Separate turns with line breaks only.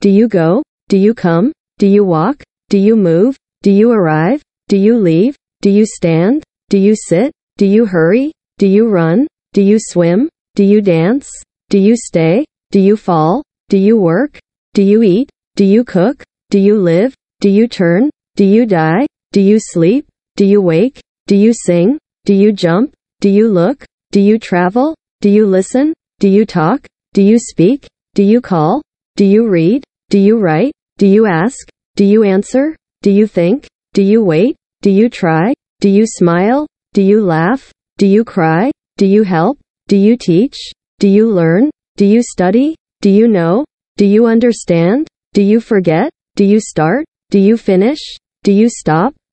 Do you go? Do you come? Do you walk? Do you move? Do you arrive? Do you leave? Do you stand? Do you sit? Do you hurry? Do you run? Do you swim? Do you dance? Do you stay? Do you fall? Do you work? Do you eat? Do you cook? Do you live? Do you turn? Do you die? Do you sleep? Do you wake? Do you sing? Do you jump? Do you look? Do you travel? Do you listen? Do you talk? Do you speak? Do you call? Do you read? Do you write? Do you ask? Do you answer? Do you think? Do you wait? Do you try? Do you smile? Do you laugh? Do you cry? Do you help? Do you teach? Do you learn? Do you study? Do you know? Do you understand? Do you forget? Do you start? Do you finish? Do you stop?